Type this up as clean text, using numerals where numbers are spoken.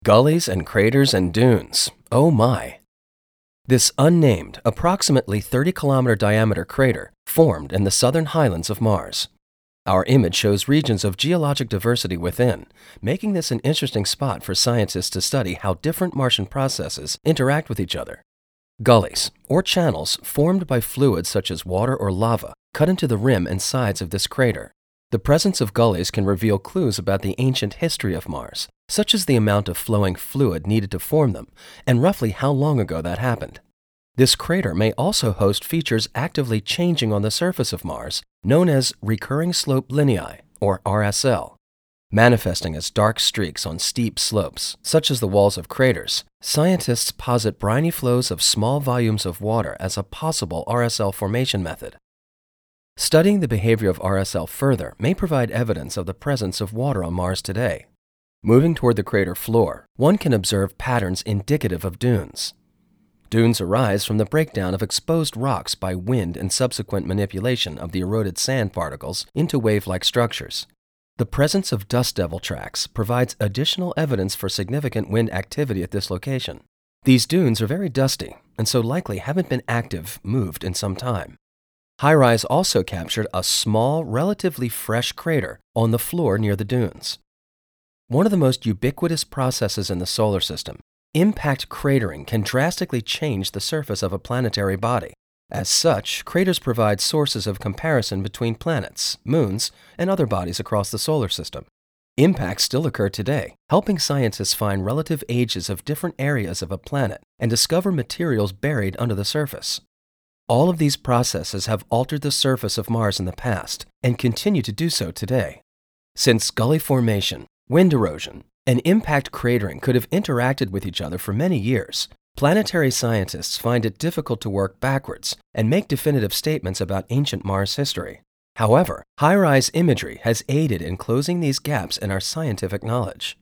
Gullies and craters and dunes. Oh my! This unnamed, approximately 30-kilometer diameter crater formed in the southern highlands of Mars. Our image shows regions of geologic diversity within, making this an interesting spot for scientists to study how different Martian processes interact with each other. Gullies, or channels formed by fluids such as water or lava, cut into the rim and sides of this crater. The presence of gullies can reveal clues about the ancient history of Mars, such as the amount of flowing fluid needed to form them and roughly how long ago that happened. This crater may also host features actively changing on the surface of Mars, known as recurring slope lineae, or RSL. Manifesting as dark streaks on steep slopes, such as the walls of craters, scientists posit briny flows of small volumes of water as a possible RSL formation method. Studying the behavior of RSL further may provide evidence of the presence of water on Mars today. Moving toward the crater floor, one can observe patterns indicative of dunes. Dunes arise from the breakdown of exposed rocks by wind and subsequent manipulation of the eroded sand particles into wave-like structures. The presence of dust devil tracks provides additional evidence for significant wind activity at this location. These dunes are very dusty and so likely haven't been moved in some time. HiRISE also captured a small, relatively fresh crater on the floor near the dunes. One of the most ubiquitous processes in the solar system, impact cratering can drastically change the surface of a planetary body. As such, craters provide sources of comparison between planets, moons, and other bodies across the solar system. Impacts still occur today, helping scientists find relative ages of different areas of a planet and discover materials buried under the surface. All of these processes have altered the surface of Mars in the past and continue to do so today. Since gully formation, wind erosion, and impact cratering could have interacted with each other for many years, planetary scientists find it difficult to work backwards and make definitive statements about ancient Mars history. However, HiRISE imagery has aided in closing these gaps in our scientific knowledge.